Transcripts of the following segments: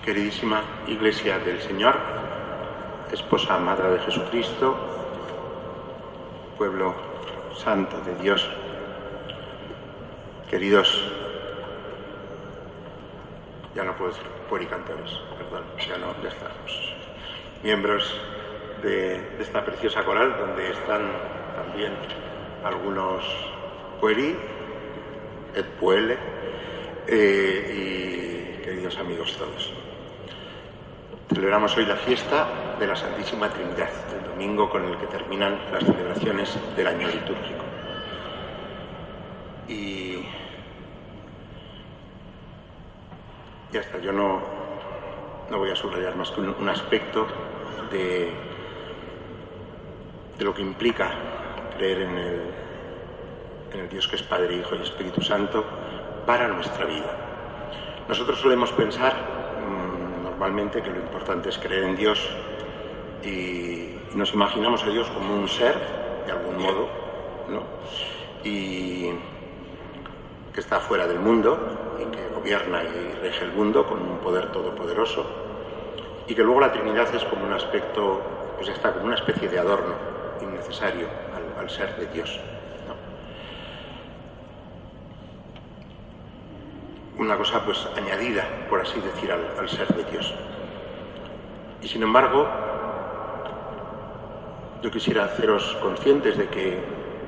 Queridísima Iglesia del Señor, esposa amada de Jesucristo, pueblo santo de Dios, queridos, ya no puedo decir puericantores, perdón, ya estamos, miembros de esta preciosa coral donde están también algunos pueri, et puele, y queridos amigos todos. Celebramos hoy la fiesta de la Santísima Trinidad, el domingo con el que terminan las celebraciones del año litúrgico. Y ya está, yo no voy a subrayar más que un aspecto de lo que implica creer en el Dios que es Padre, Hijo y Espíritu Santo para nuestra vida. Nosotros solemos pensar normalmente que lo importante es creer en Dios y nos imaginamos a Dios como un ser, de algún modo, ¿no? Y que está fuera del mundo y que gobierna y rige el mundo con un poder todopoderoso, y que luego la Trinidad es como un aspecto, pues está como una especie de adorno innecesario al ser de Dios, ¿no? Una cosa pues añadida, por así decir, al ser de Dios. Y sin embargo, yo quisiera haceros conscientes de que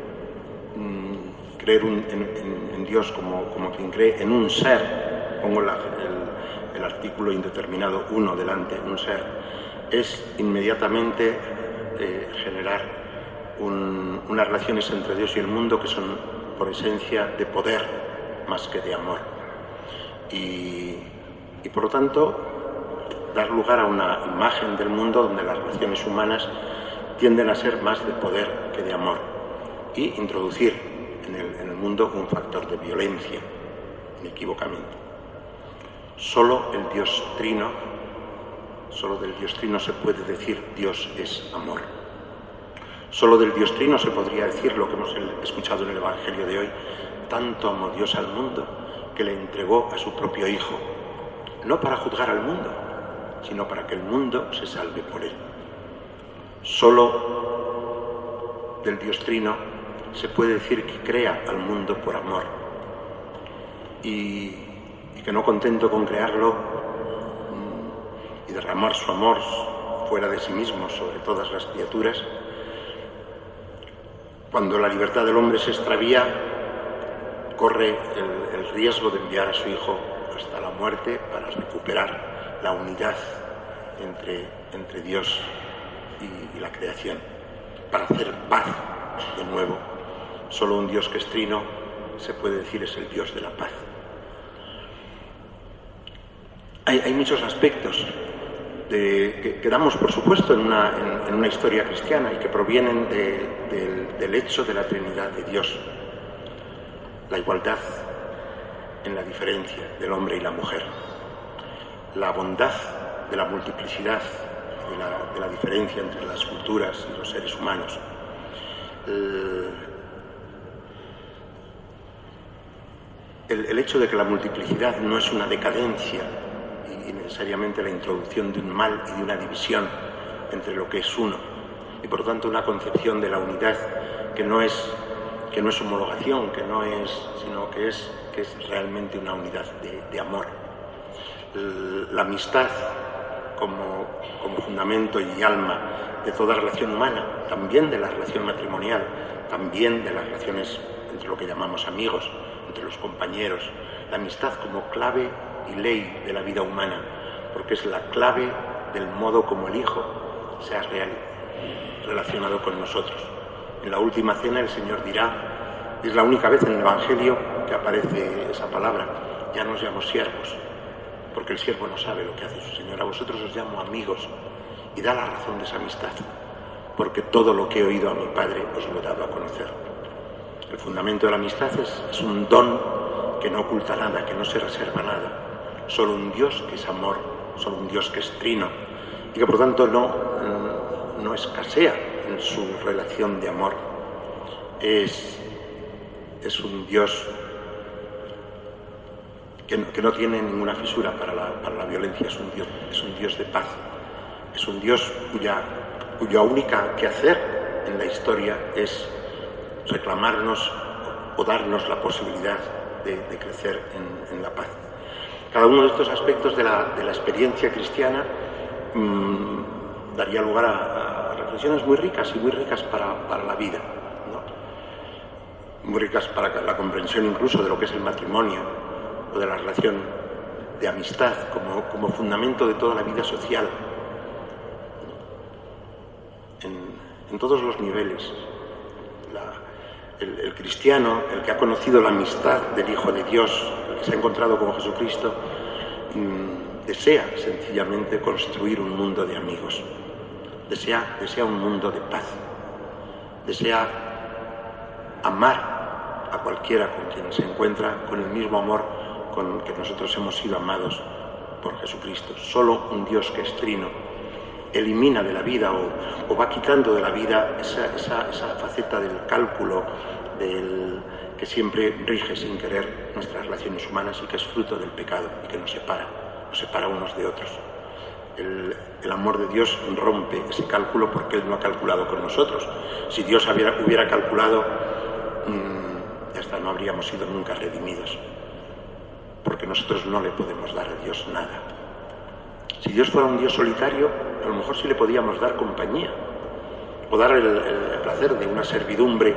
creer en Dios como quien cree en un ser, pongo el artículo indeterminado uno delante, un ser, es inmediatamente generar unas relaciones entre Dios y el mundo que son por esencia de poder más que de amor. Y por lo tanto dar lugar a una imagen del mundo donde las relaciones humanas tienden a ser más de poder que de amor, y introducir en el mundo un factor de violencia, inequívocamente. Solo del Dios Trino se puede decir Dios es amor. Solo del Dios Trino se podría decir lo que hemos escuchado en el Evangelio de hoy: tanto amó Dios al mundo que le entregó a su propio Hijo, no para juzgar al mundo, sino para que el mundo se salve por él. Solo del Dios Trino se puede decir que crea al mundo por amor, y que no contento con crearlo y derramar su amor fuera de sí mismo sobre todas las criaturas, cuando la libertad del hombre se extravía, corre el riesgo de enviar a su Hijo hasta la muerte para recuperar la unidad entre Dios y la creación, para hacer paz de nuevo. Solo un Dios que es trino se puede decir es el Dios de la paz. Hay muchos aspectos que damos por supuesto en una historia cristiana y que provienen del hecho de la Trinidad de Dios. La igualdad en la diferencia del hombre y la mujer, la bondad de la multiplicidad, de la diferencia entre las culturas y los seres humanos, el hecho de que la multiplicidad no es una decadencia y necesariamente la introducción de un mal y de una división entre lo que es uno, y por lo tanto una concepción de la unidad que no es homologación, sino que es realmente una unidad de amor. La amistad como fundamento y alma de toda relación humana, también de la relación matrimonial, también de las relaciones entre lo que llamamos amigos, entre los compañeros. La amistad como clave y ley de la vida humana, porque es la clave del modo como el Hijo se ha relacionado con nosotros. En la última cena el Señor dirá, es la única vez en el Evangelio que aparece esa palabra: ya no os llamo siervos, porque el siervo no sabe lo que hace su Señor. A vosotros os llamo amigos, y da la razón de esa amistad, porque todo lo que he oído a mi Padre os lo he dado a conocer. El fundamento de la amistad es un don que no oculta nada, que no se reserva nada. Solo un Dios que es amor, solo un Dios que es trino, y que por tanto no escasea en su relación de amor. Es un Dios que no tiene ninguna fisura para la violencia. Es un Dios de paz. Es un Dios cuya única quehacer en la historia es reclamarnos o darnos la posibilidad de crecer en la paz. Cada uno de estos aspectos de la experiencia cristiana daría lugar a reflexiones muy ricas y muy ricas para la vida, ¿no? Muy ricas para la comprensión incluso de lo que es el matrimonio o de la relación de amistad como fundamento de toda la vida social, en todos los niveles. El cristiano, el que ha conocido la amistad del Hijo de Dios, el que se ha encontrado con Jesucristo, desea sencillamente construir un mundo de amigos, desea un mundo de paz, desea amar a cualquiera con quien se encuentra con el mismo amor con que nosotros hemos sido amados por Jesucristo. Solo un Dios que es trino elimina de la vida o va quitando de la vida esa faceta del cálculo que siempre rige sin querer nuestras relaciones humanas y que es fruto del pecado y que nos separa unos de otros. El amor de Dios rompe ese cálculo porque Él no ha calculado con nosotros. Si Dios hubiera calculado, ya está, no habríamos sido nunca redimidos, porque nosotros no le podemos dar a Dios nada. Si Dios fuera un Dios solitario, a lo mejor sí le podíamos dar compañía o dar el placer de una servidumbre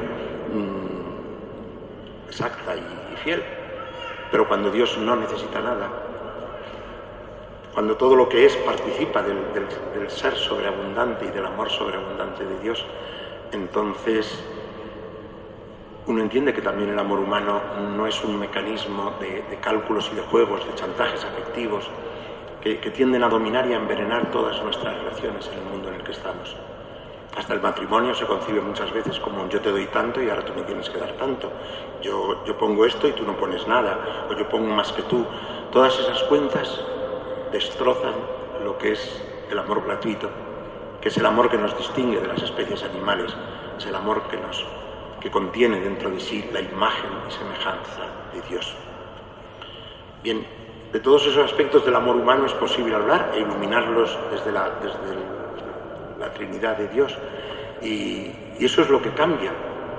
exacta y fiel. Pero cuando Dios no necesita nada, cuando todo lo que es participa del ser sobreabundante y del amor sobreabundante de Dios, entonces uno entiende que también el amor humano no es un mecanismo de cálculos y de juegos, de chantajes afectivos que tienden a dominar y a envenenar todas nuestras relaciones en el mundo en el que estamos. Hasta el matrimonio se concibe muchas veces como yo te doy tanto y ahora tú me tienes que dar tanto. Yo pongo esto y tú no pones nada, o yo pongo más que tú. Todas esas cuentas destrozan lo que es el amor gratuito, que es el amor que nos distingue de las especies animales, es el amor que contiene dentro de sí la imagen y semejanza de Dios. Bien, de todos esos aspectos del amor humano es posible hablar e iluminarlos desde la Trinidad de Dios, y eso es lo que cambia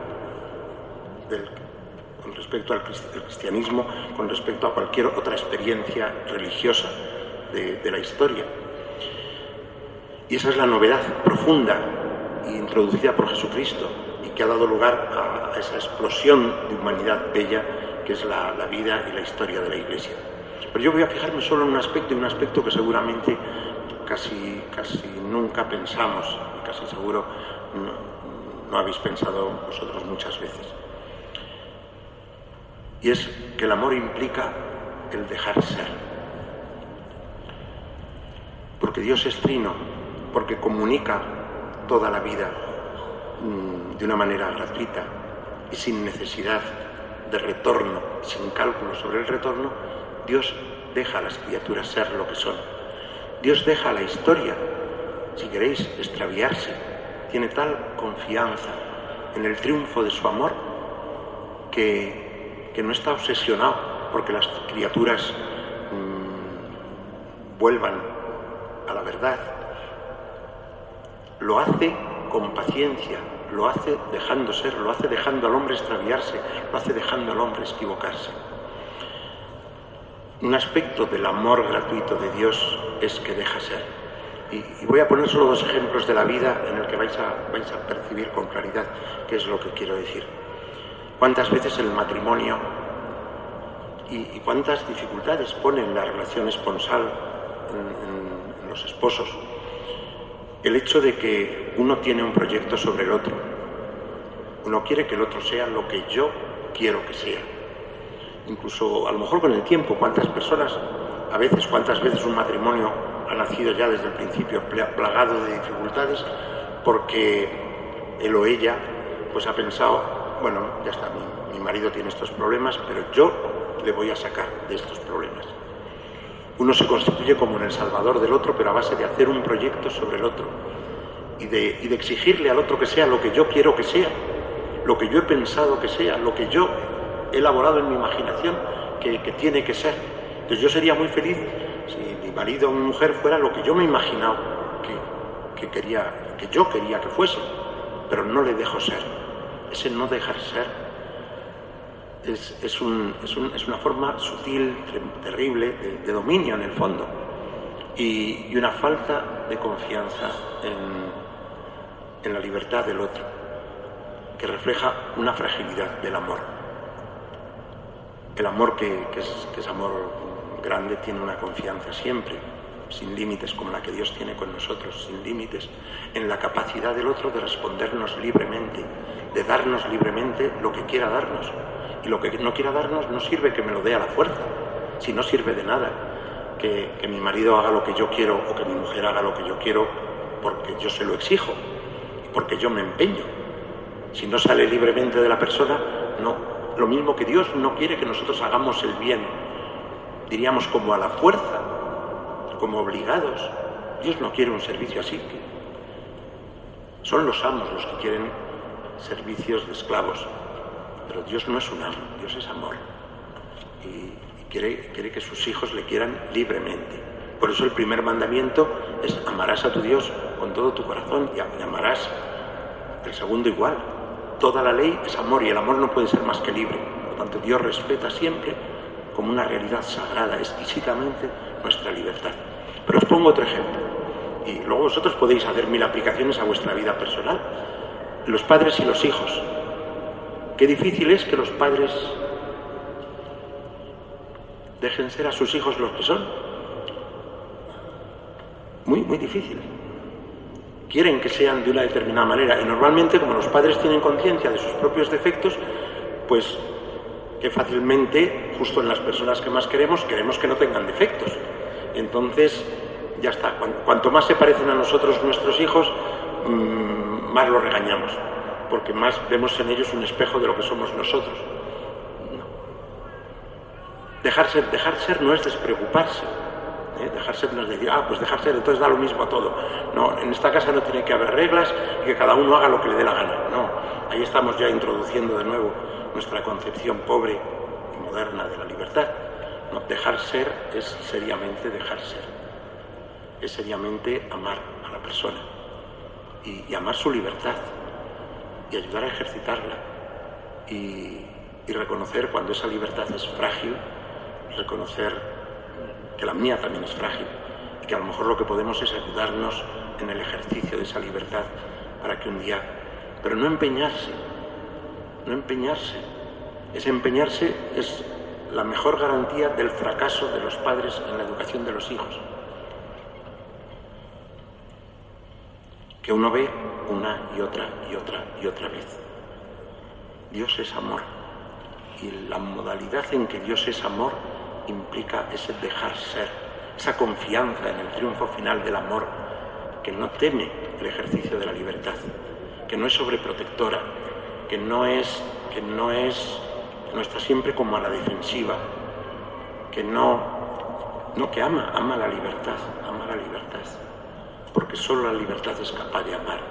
con respecto al cristianismo, con respecto a cualquier otra experiencia religiosa de la historia. Y esa es la novedad profunda e introducida por Jesucristo y que ha dado lugar a esa explosión de humanidad bella que es la vida y la historia de la Iglesia. Pero yo voy a fijarme solo en un aspecto que seguramente casi nunca pensamos, y casi seguro no habéis pensado vosotros muchas veces. Y es que el amor implica el dejar ser. Porque Dios es trino, porque comunica toda la vida de una manera gratuita y sin necesidad de retorno, sin cálculo sobre el retorno. Dios deja a las criaturas ser lo que son. Dios deja a la historia, si queréis, extraviarse. Tiene tal confianza en el triunfo de su amor que no está obsesionado porque las criaturas vuelvan a la verdad. Lo hace con paciencia, lo hace dejando ser, lo hace dejando al hombre extraviarse, lo hace dejando al hombre equivocarse. Un aspecto del amor gratuito de Dios es que deja ser. Y voy a poner solo dos ejemplos de la vida en el que vais a percibir con claridad qué es lo que quiero decir. ¿Cuántas veces el matrimonio y cuántas dificultades pone en la relación esponsal en los esposos el hecho de que uno tiene un proyecto sobre el otro? Uno quiere que el otro sea lo que yo quiero que sea. Incluso a lo mejor con el tiempo, cuántas veces un matrimonio ha nacido ya desde el principio plagado de dificultades porque él o ella pues ha pensado, bueno, ya está, mi marido tiene estos problemas, pero yo le voy a sacar de estos problemas. Uno se constituye como en el salvador del otro, pero a base de hacer un proyecto sobre el otro y de exigirle al otro que sea lo que yo quiero que sea, lo que yo he pensado que sea, lo que yo he elaborado en mi imaginación que tiene que ser. Entonces yo sería muy feliz si mi marido o mi mujer fuera lo que yo me he imaginado que yo quería que fuese, pero no le dejo ser. Ese no dejar ser es una forma sutil, terrible, de dominio en el fondo, y una falta de confianza en la libertad del otro, que refleja una fragilidad del amor. El amor que es amor grande tiene una confianza siempre, sin límites, como la que Dios tiene con nosotros, sin límites, en la capacidad del otro de respondernos libremente, de darnos libremente lo que quiera darnos. Y lo que no quiera darnos no sirve que me lo dé a la fuerza, si no sirve de nada que mi marido haga lo que yo quiero o que mi mujer haga lo que yo quiero porque yo se lo exijo, porque yo me empeño. Si no sale libremente de la persona, no. Lo mismo que Dios no quiere que nosotros hagamos el bien, diríamos como a la fuerza, como obligados. Dios no quiere un servicio así. Son los amos los que quieren servicios de esclavos. Pero Dios no es un amo, Dios es amor. Y quiere que sus hijos le quieran libremente. Por eso el primer mandamiento es: amarás a tu Dios con todo tu corazón y amarás. El segundo igual. Toda la ley es amor y el amor no puede ser más que libre. Por lo tanto, Dios respeta siempre como una realidad sagrada, exquisitamente, nuestra libertad. Pero os pongo otro ejemplo. Y luego vosotros podéis hacer 1000 aplicaciones a vuestra vida personal. Los padres y los hijos. Qué difícil es que los padres dejen ser a sus hijos los que son. Muy, muy difícil. Quieren que sean de una determinada manera y normalmente, como los padres tienen conciencia de sus propios defectos, pues que fácilmente, justo en las personas que más queremos que no tengan defectos. Entonces, ya está. Cuanto más se parecen a nosotros nuestros hijos, más los regañamos, porque más vemos en ellos un espejo de lo que somos nosotros. No. Dejar ser no es despreocuparse. Dejar ser no es decir, pues dejar ser, entonces da lo mismo a todo. No, en esta casa no tiene que haber reglas y que cada uno haga lo que le dé la gana. No, ahí estamos ya introduciendo de nuevo nuestra concepción pobre y moderna de la libertad. No, dejar ser es seriamente dejar ser. Es seriamente amar a la persona y amar su libertad y ayudar a ejercitarla y reconocer cuando esa libertad es frágil, reconocer que la mía también es frágil y que a lo mejor lo que podemos es ayudarnos en el ejercicio de esa libertad para que un día... Pero no empeñarse. Ese empeñarse es la mejor garantía del fracaso de los padres en la educación de los hijos. Que uno ve una y otra vez. Dios es amor. Y la modalidad en que Dios es amor implica ese dejar ser, esa confianza en el triunfo final del amor, que no teme el ejercicio de la libertad, que no es sobreprotectora, que no está siempre como a la defensiva, que que ama la libertad, porque solo la libertad es capaz de amar,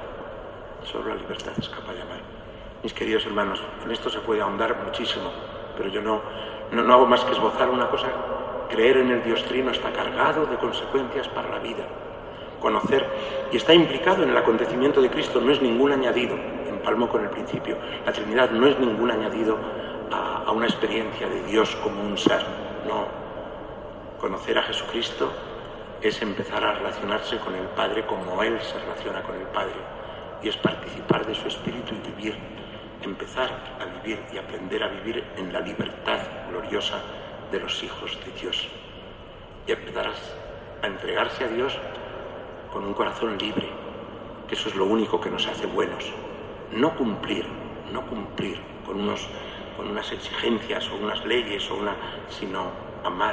Mis queridos hermanos, en esto se puede ahondar muchísimo, pero yo no hago más que esbozar una cosa. Creer en el Dios Trino está cargado de consecuencias para la vida. Conocer, y está implicado en el acontecimiento de Cristo, no es ningún añadido, empalmo con el principio. La Trinidad no es ningún añadido a una experiencia de Dios como un ser. No. Conocer a Jesucristo es empezar a relacionarse con el Padre como Él se relaciona con el Padre, y es participar de su espíritu y vivir. Empezar a vivir y aprender a vivir en la libertad gloriosa de los hijos de Dios. Y empezar a entregarse a Dios con un corazón libre, que eso es lo único que nos hace buenos. No cumplir con unas exigencias o unas leyes sino amar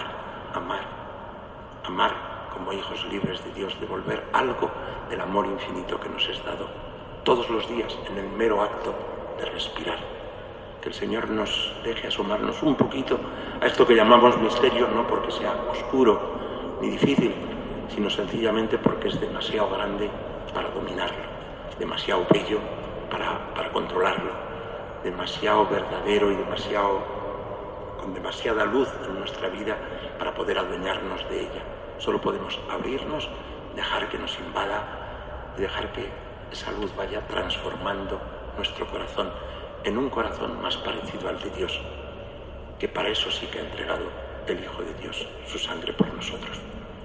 como hijos libres de Dios, devolver algo del amor infinito que nos es dado todos los días en el mero acto de respirar. Que el Señor nos deje asomarnos un poquito a esto que llamamos misterio, no porque sea oscuro ni difícil, sino sencillamente porque es demasiado grande para dominarlo, demasiado bello para controlarlo, demasiado verdadero y demasiado con demasiada luz en nuestra vida para poder adueñarnos de ella. Solo podemos abrirnos, dejar que nos invada y dejar que esa luz vaya transformando nuestro corazón en un corazón más parecido al de Dios, que para eso sí que ha entregado el Hijo de Dios su sangre por nosotros.